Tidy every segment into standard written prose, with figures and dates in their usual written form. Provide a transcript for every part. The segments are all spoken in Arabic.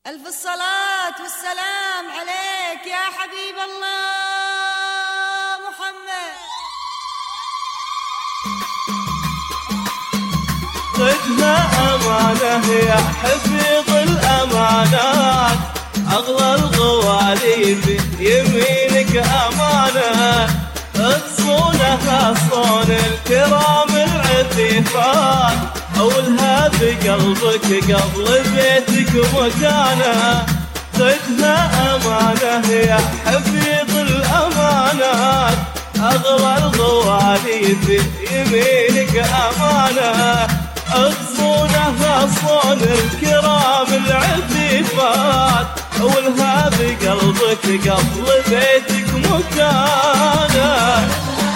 ألف الصلاة والسلام عليك يا حبيب الله محمد. خذها أمانة يا حفيظ الأمانات، أغلى الغوالي في يمينك أمانة، تصونها صون الكرام العفيفات، أولها بقلبك قبل بيتك مكانه. خذها أمانة يا حفيظ الأمانات، أغلى الغوالي في يمينك أمانة، أغصونها صون الكرام العفيفات، أولها بقلبك قبل بيتك مكانه.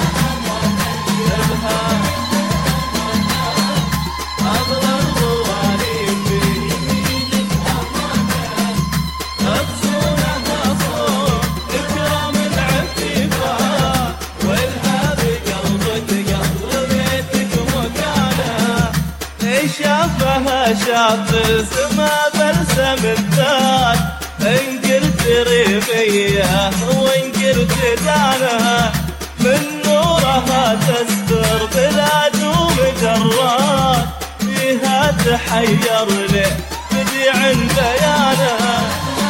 شافها شاف السما بلسم الذات، إن قلت ريمية وإن قلت دانها، من نورها تستر بلاد ومجرات، فيها تحير لي بديع بيانها.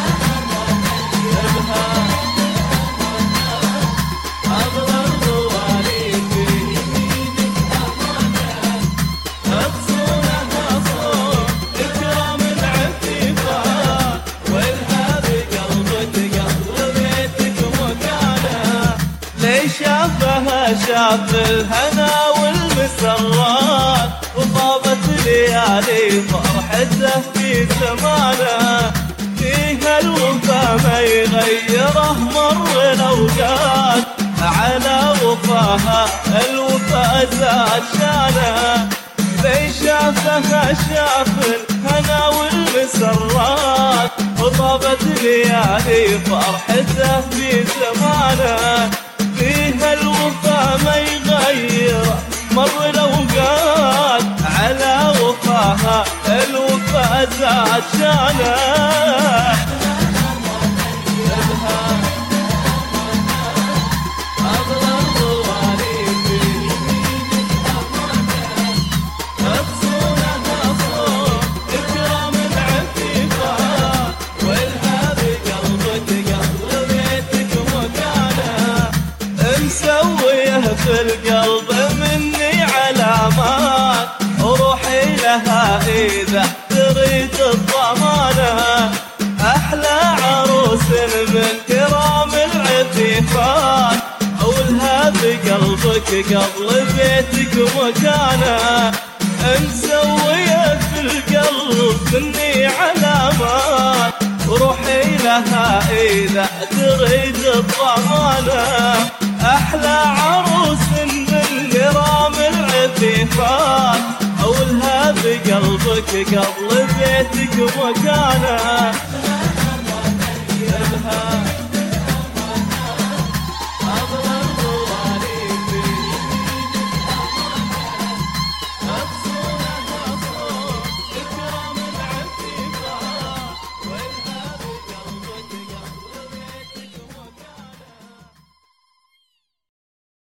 شافها شاف الهنا والمسرات، وطابت ليالي فرحته في زمانه، فيها الوفا ما يغيره مر الأوقات، على وفاها الوفا زاد شانه. لي شافها شاف الهنا والمسرات، وطابت ليالي فرحته في زمانه، فيها الوفا ما يغير مر الأوقات، على وفاها الوفا زاد شانه. في القلب مني علامات، وروحي لها إذا تريد الضمانة، أحلى عروس من كرام العفيفات، أولها بقلبك قبل بيتك مكانه، مسوية في القلب مني علامات، وروحي لها إذا تريد الضمانة، أحلى عروس من كرام العفيفات، أولها بقلبك قبل بيتك مكانه.